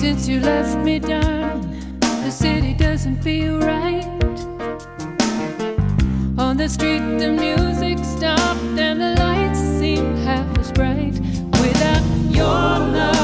Since you left me, darling, the city doesn't feel right. On the street the music stopped and the lights seemed half as bright. Without your love